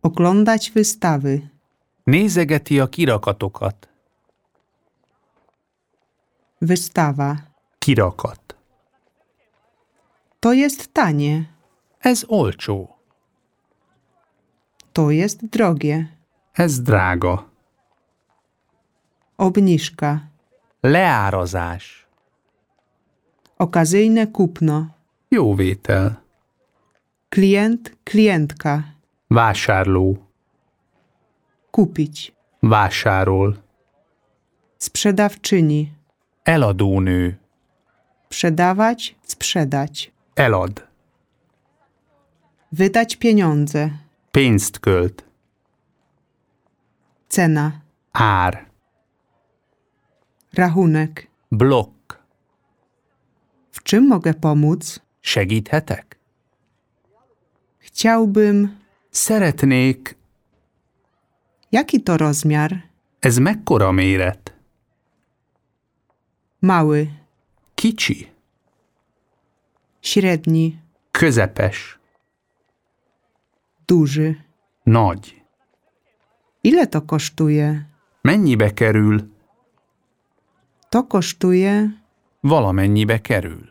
Oglądać wystawy. Nézegeti a kirakatokat. Wystawa. Kirakat. To jest tanie. Ez olcsó. To jest drogie. Ez drága. Obniżka. Leárazás. Okazyjne kupno. Jóvétel. Klient, klientka. Vásárló. Kupić. Vásárol. Sprzedawczyni. Eladónő. Sprzedawać, sprzedać. Elad. Wydać pieniądze. Pénzt költ. Cena. Ár. Rachunek. Blokk. W czym mogę pomóc? Segíthetek? Chciałbym... Szeretnék. Jaki to rozmiar? Ez mekkora méret? Mały. Kicsi. Średni. Közepes. Duży. Nagy. Ile to kosztuje? Mennyibe kerül? To kosztuje... Valamennyibe kerül.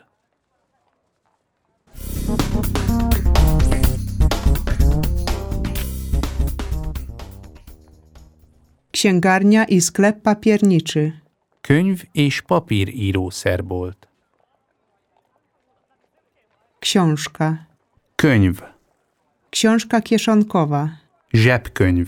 Księgarnia i sklep papierniczy. Könyv- és papírírószerbolt. Książka. Könyv. Książka kieszonkowa. Zsebkönyv.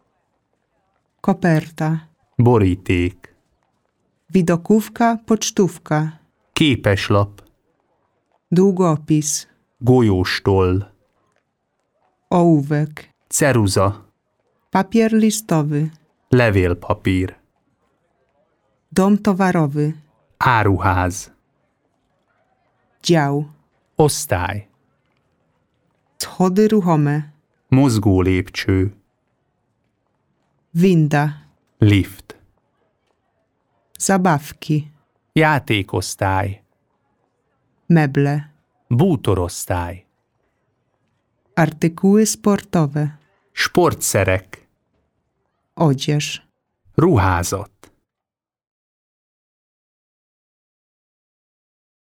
Koperta. Boríték. Widokówka, pocztówka. Képeslap. Długopis. Golyóstoll. Ołówek. Ceruza. Papier listowy. Levélpapír. Dom towarowy. Áruház. Dział. Osztály. Schody ruchome. Mozgó lépcső. Winda. Lift. Zabawki. Játékosztály. Meble. Bútorosztály. Artykuły sportowe. Sportszerek. Odzież. Ruházat.